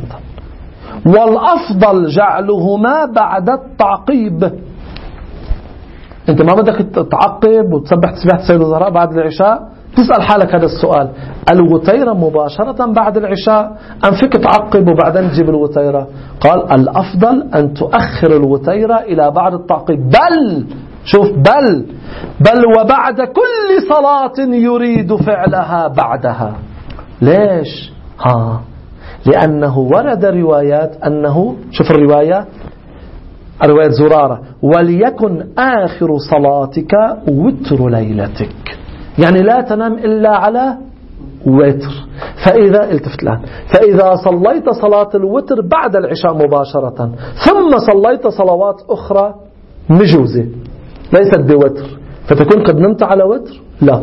والأفضل جعلهما بعد التعقيب. انت ما بدك تعقب وتسبح تسبيحة السيد الزهراء بعد العشاء، تسأل حالك هذا السؤال: الوتيرة مباشرة بعد العشاء أم فيك تعقب وبعدين تجيب الوتيرة؟ قال الأفضل أن تؤخر الوتيرة إلى بعد التعقيب، بل شوف بل بل وبعد كل صلاة يريد فعلها بعدها. ليش؟ ها لأنه ورد روايات أنه، شوف الرواية رواية زرارة: وليكن آخر صلاتك وتر ليلتك، يعني لا تنام إلا على وتر. فإذا التفت الآن، فإذا صليت صلاة الوتر بعد العشاء مباشرة ثم صليت صلوات أخرى مجوزة ليست بوتر فتكون قد نمت على وتر؟ لا.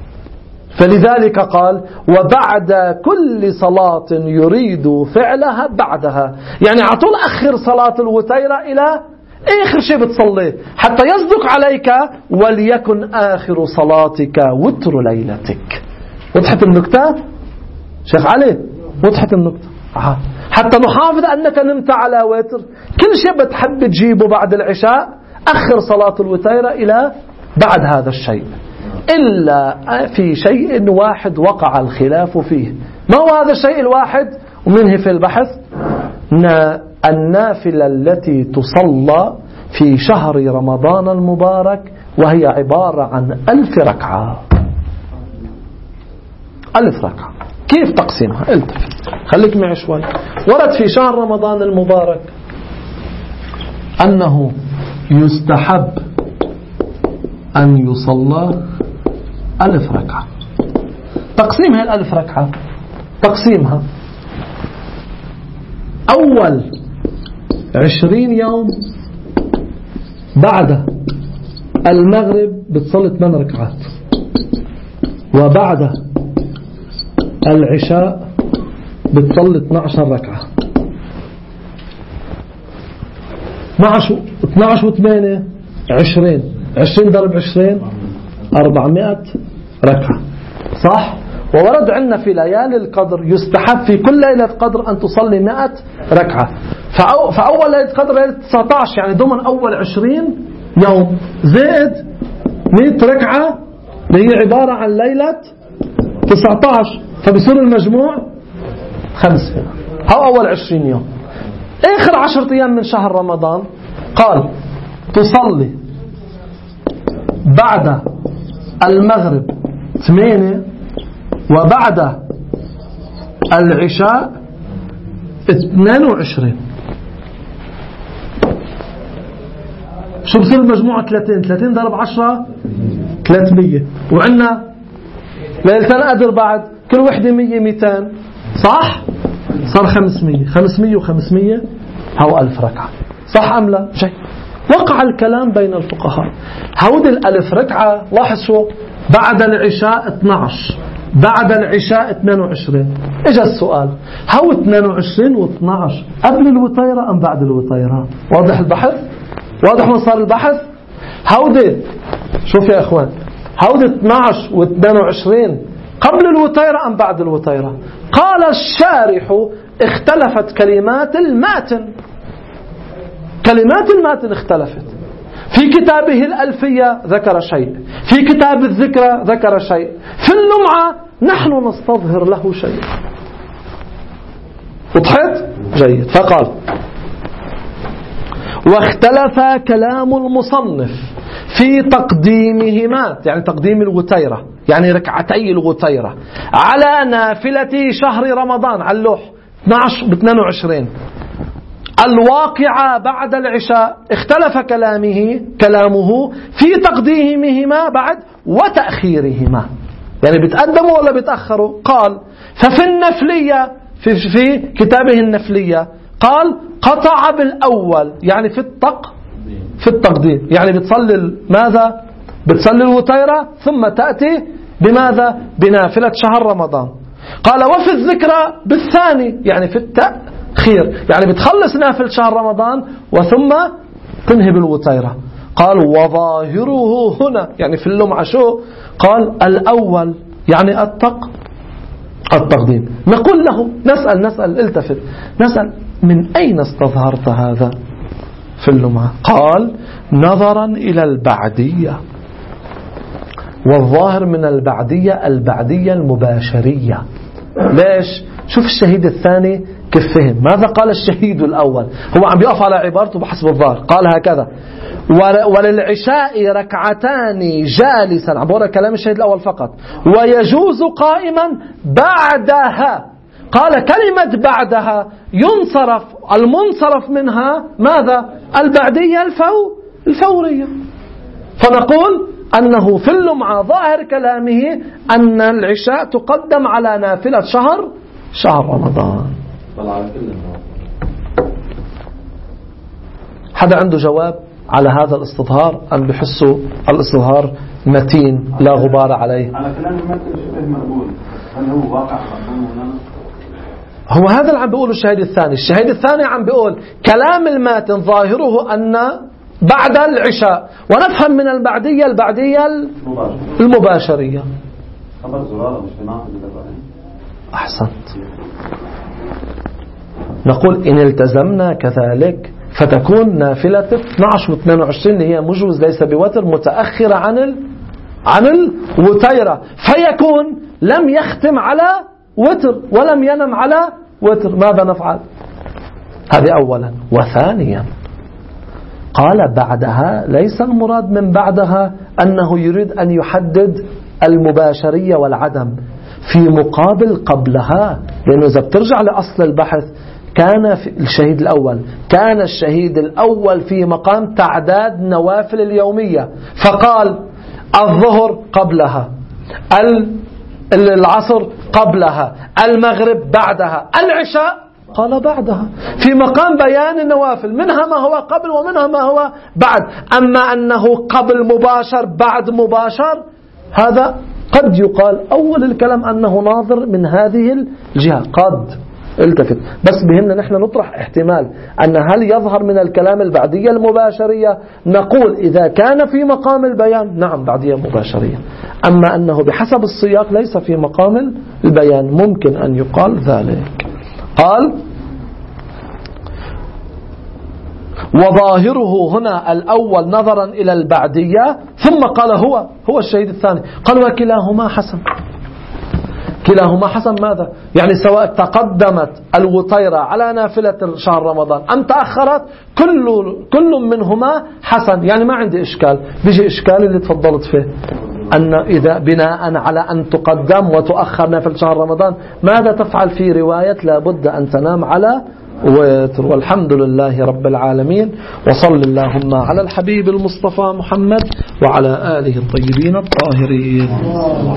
فلذلك قال وبعد كل صلاة يريد فعلها بعدها، يعني على طول أخر صلاة الوتيرة إلى آخر شيء بتصليه حتى يصدق عليك وليكن آخر صلاتك وتر ليلتك. وضحت النكتة شيخ علي؟ وضحت النكتة. آه. حتى نحافظ أنك نمت على وتر، كل شيء بتحب تجيبه بعد العشاء أخر صلاة الوتيرة إلى بعد هذا الشيء، إلا في شيء واحد وقع الخلاف فيه. ما هو هذا الشيء الواحد؟ ومنه في البحث النافلة التي تصلى في شهر رمضان المبارك وهي عبارة عن ألف ركعة. ألف ركعة كيف تقسيمها؟ التفت خليك معي شوي. ورد في شهر رمضان المبارك أنه يستحب أن يصلى ألف ركعة. تقسيمها الألف ركعة، تقسيمها أول عشرين يوم بعد المغرب بتصلي ثمان ركعات، وبعد العشاء بتصلي اثنتي عشرة ركعة. اثنتي عشرة وثمانية عشرين، عشرين ضرب عشرين أربعمائة ركعة. صح؟ وورد عندنا في ليالي القدر يستحب في كل ليلة قدر أن تصلي مئة ركعة. فأو فأول ليلة قدر ليلة تسعة عشر يعني ضمن أول عشرين يوم زائد مئة ركعة اللي هي عبارة عن ليلة تسعة عشر، فبصير المجموع خمسين. هو أول عشرين يوم. آخر عشرة أيام من شهر رمضان قال تصلي بعد المغرب ثمانية وبعد العشاء اثنين وعشرين. شو بصير المجموعة ثلاثين؟ ثلاثين ضرب عشرة ثلاثمية، وعندنا ليلتين قدر بعد كل وحدة مية ميتين، صح؟ صار خمسمية. خمسمية وخمسمية هو ألف ركعة، صح أم لا؟ شيء وقع الكلام بين الفقهاء. هود الألف ركعة لاحظ شو بعد العشاء اثني عشر بعد العشاء اثنين وعشرين. اجا السؤال هو اثنين وعشرين واثني عشر قبل الوتيرة أم بعد الوتيرة؟ واضح البحث؟ واضح من صار البحث؟ هودي شوف يا اخوان، هودي اثني عشر واثنين وعشرين قبل الوتيرة أم بعد الوتيرة؟ قال الشارح اختلفت كلمات الماتن، كلمات الماتن اختلفت. في كتابه الألفية ذكر شيء، في كتاب الذكرى ذكر شيء، في اللمعة نحن نستظهر له شيء. وضحت؟ جيد. فقال واختلف كلام المصنف في تقديمهما، يعني تقديم الوتيرة يعني ركعتي الوتيرة على نافلة شهر رمضان على اللوح اثني عشر ب اثنين وعشرين الواقعة بعد العشاء. اختلف كلامه كلامه في تقديمهما بعد وتأخيرهما، يعني بتقدموا ولا بتأخروا. قال ففي النفلية في, في كتابه النفلية قال قطع بالأول يعني في التق في التقديم، يعني بتصلي ماذا؟ بتصلي الوتيرة ثم تأتي بماذا؟ بنافلة شهر رمضان. قال وفي الذكرى بالثاني يعني في التأخير، يعني بتخلص نافلة شهر رمضان وثم تنهي بالوتيرة. قال وظاهره هنا يعني في اللمعة شو؟ قال الأول يعني التق التقديم. نقول له نسأل نسأل التفت نسأل من أين استظهرت هذا في اللمعة؟ قال نظرا إلى البعدية، والظاهر من البعدية البعدية المباشرية. ليش؟ شوف الشهيد الثاني كيف فهم. ماذا قال الشهيد الأول؟ هو عم بيقف على عبارته بحسب الظاهر. قال هكذا وللعشاء ركعتان جالسا، عم بقول كلام الشهيد الأول فقط، ويجوز قائما بعدها. قال كلمة بعدها ينصرف المنصرف منها ماذا؟ البعدية الفو الفورية. فنقول أنه في اللمعة ظاهر كلامه أن العشاء تقدم على نافلة شهر شهر رمضان. حدا عنده جواب على هذا الاستظهار أم بحسوا الاستظهار متين لا غبار عليه؟ على كلام المتن شبه مقبول، هل هو واقع مقبول هنا؟ هو هذا اللي عم بيقوله الشهيد الثاني. الشهيد الثاني عم بيقول كلام الماتن ظاهره أن بعد العشاء، ونفهم من البعدية البعدية المباشرية. خبر زرارة مش بناقض. أحسنت. نقول إن التزمنا كذلك فتكون نافلة اثني عشر واثنين وعشرين اللي هي مجوز ليس بوتر متأخرة عن ال... عن الوتيرة، فيكون لم يختم على وتر ولم ينم على وتر. ماذا نفعل؟ هذه أولا. وثانيا قال بعدها ليس المراد من بعدها أنه يريد أن يحدد المباشرية والعدم في مقابل قبلها، لأنه إذا بترجع لأصل البحث كان في الشهيد الأول كان الشهيد الأول في مقام تعداد نوافل اليومية، فقال الظهر قبلها، العصر قبلها، المغرب بعدها، العشاء قال بعدها، في مقام بيان النوافل منها ما هو قبل ومنها ما هو بعد. أما أنه قبل مباشر بعد مباشر هذا قد يقال أول الكلام أنه ناظر من هذه الجهة، قد التفت. بس بهمنا نحن نطرح احتمال أن هل يظهر من الكلام البعدية المباشرية. نقول إذا كان في مقام البيان نعم بعدية مباشرية، أما أنه بحسب السياق ليس في مقام البيان ممكن أن يقال ذلك. قال وظاهره هنا الأول نظرا إلى البعدية، ثم قال هو هو الشهيد الثاني. قال وكلاهما حسن. كلاهما حسن ماذا؟ يعني سواء تقدمت الوطيرة على نافلة شهر رمضان أم تأخرت كل كل منهما حسن. يعني ما عندي إشكال. بيجي إشكال اللي تفضلت فيه أن إذا بناء على أن تقدم وتؤخر نافلة شهر رمضان ماذا تفعل في رواية لابد أن تنام على وتر. والحمد لله رب العالمين، وصل اللهم على الحبيب المصطفى محمد وعلى آله الطيبين الطاهرين.